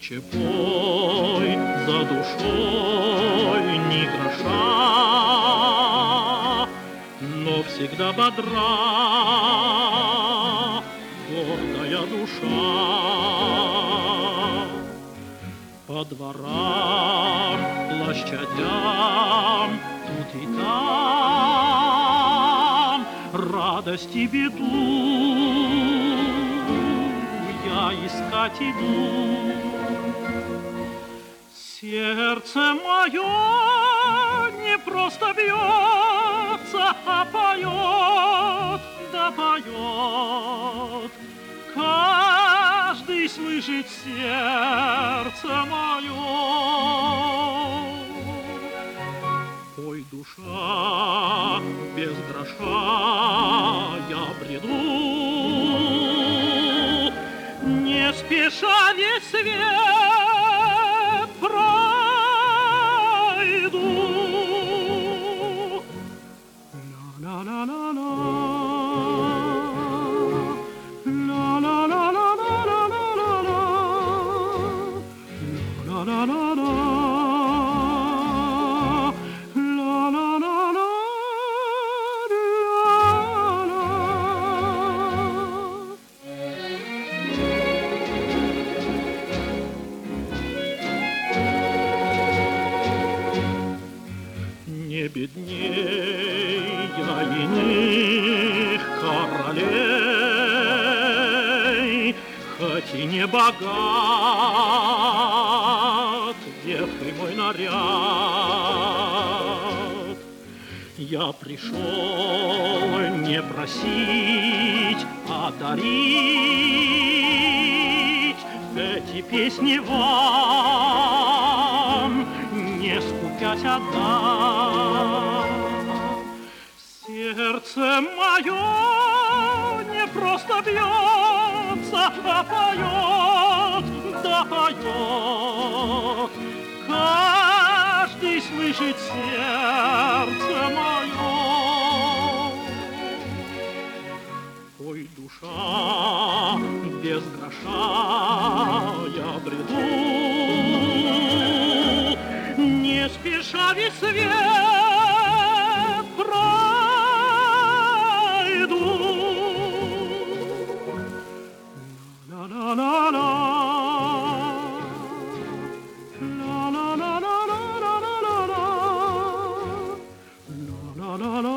Тысячи пой за душой ни гроша, но всегда бодра гордая душа. По дворам, площадям, тут и там радость и беду я искать иду. Сердце мое не просто бьется, а поет, да поет. Каждый слышит сердце мое. Ой, душа, без гроша я бреду, не спеша весь свет пройду. Ла-ла-ла-ла-ла, ла-ла-ла-ла-ла-ла-ла-ла, ла-ла-ла-ла-ла. Не бедней я иных королей, хоть и не богат ветхий мой наряд. Я пришел не просить, а дарить эти песни вам, не скупясь отдам. Сердце мое не просто бьется, а поет, да поет. Каждый слышит сердце мое. Ой, душа, без гроша я бреду, не спеша весь свет пройду. Ла-ла-ла-ла, ла-ла-ла-ла-ла-ла-ла, ла-ла-ла-ла.